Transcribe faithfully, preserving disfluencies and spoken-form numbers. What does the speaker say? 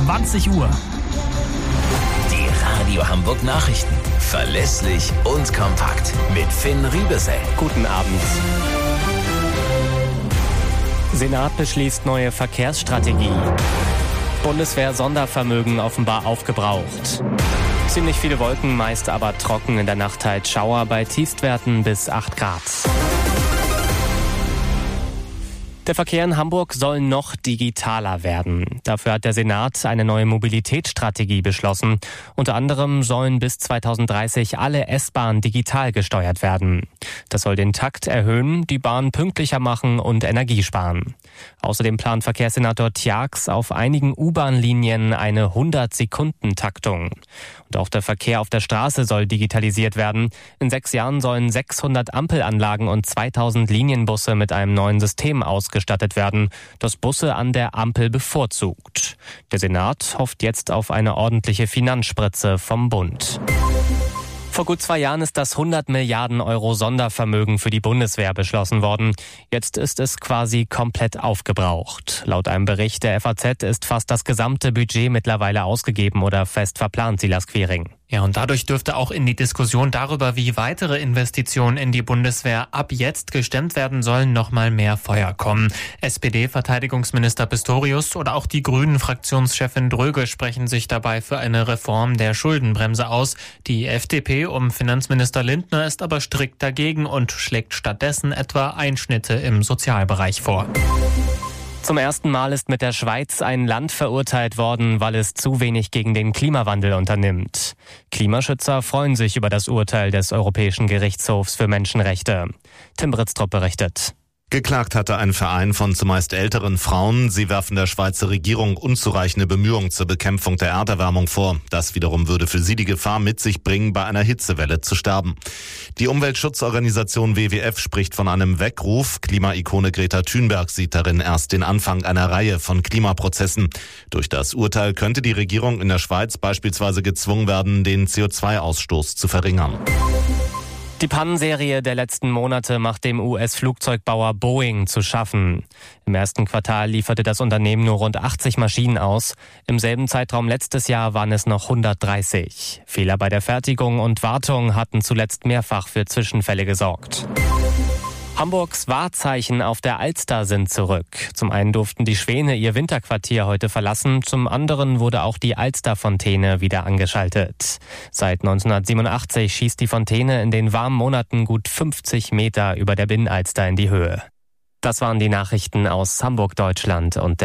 zwanzig Uhr. Die Radio Hamburg Nachrichten. Verlässlich und kompakt. Mit Finn Riebesell. Guten Abend. Senat beschließt neue Verkehrsstrategie. Bundeswehr-Sondervermögen offenbar aufgebraucht. Ziemlich viele Wolken, meist aber trocken, in der Nacht halt Schauer bei Tiefstwerten bis acht Grad. Der Verkehr in Hamburg soll noch digitaler werden. Dafür hat der Senat eine neue Mobilitätsstrategie beschlossen. Unter anderem sollen bis zweitausenddreißig alle S-Bahnen digital gesteuert werden. Das soll den Takt erhöhen, die Bahn pünktlicher machen und Energie sparen. Außerdem plant Verkehrssenator Tjax auf einigen U-Bahn-Linien eine hundert-Sekunden-Taktung. Und auch der Verkehr auf der Straße soll digitalisiert werden. In sechs Jahren sollen sechshundert Ampelanlagen und zweitausend Linienbusse mit einem neuen System ausgestattet werden, das Busse an der Ampel bevorzugt. Der Senat hofft jetzt auf eine ordentliche Finanzspritze vom Bund. Vor gut zwei Jahren ist das hundert Milliarden Euro Sondervermögen für die Bundeswehr beschlossen worden. Jetzt ist es quasi komplett aufgebraucht. Laut einem Bericht der F A Z ist fast das gesamte Budget mittlerweile ausgegeben oder fest verplant, Silas Quiring. Ja, und dadurch dürfte auch in die Diskussion darüber, wie weitere Investitionen in die Bundeswehr ab jetzt gestemmt werden sollen, nochmal mehr Feuer kommen. S P D-Verteidigungsminister Pistorius oder auch die Grünen-Fraktionschefin Dröge sprechen sich dabei für eine Reform der Schuldenbremse aus. Die F D P um Finanzminister Lindner ist aber strikt dagegen und schlägt stattdessen etwa Einschnitte im Sozialbereich vor. Zum ersten Mal ist mit der Schweiz ein Land verurteilt worden, weil es zu wenig gegen den Klimawandel unternimmt. Klimaschützer freuen sich über das Urteil des Europäischen Gerichtshofs für Menschenrechte. Tim Britztrup berichtet. Geklagt hatte ein Verein von zumeist älteren Frauen. Sie werfen der Schweizer Regierung unzureichende Bemühungen zur Bekämpfung der Erderwärmung vor. Das wiederum würde für sie die Gefahr mit sich bringen, bei einer Hitzewelle zu sterben. Die Umweltschutzorganisation W W F spricht von einem Weckruf. Klimaikone Greta Thunberg sieht darin erst den Anfang einer Reihe von Klimaprozessen. Durch das Urteil könnte die Regierung in der Schweiz beispielsweise gezwungen werden, den C O zwei Ausstoß zu verringern. Die Pannenserie der letzten Monate macht dem U S-Flugzeugbauer Boeing zu schaffen. Im ersten Quartal lieferte das Unternehmen nur rund achtzig Maschinen aus. Im selben Zeitraum letztes Jahr waren es noch hundertdreißig. Fehler bei der Fertigung und Wartung hatten zuletzt mehrfach für Zwischenfälle gesorgt. Hamburgs Wahrzeichen auf der Alster sind zurück. Zum einen durften die Schwäne ihr Winterquartier heute verlassen, zum anderen wurde auch die Alsterfontäne wieder angeschaltet. Seit neunzehnhundertsiebenundachtzig schießt die Fontäne in den warmen Monaten gut fünfzig Meter über der Binnenalster in die Höhe. Das waren die Nachrichten aus Hamburg, Deutschland und der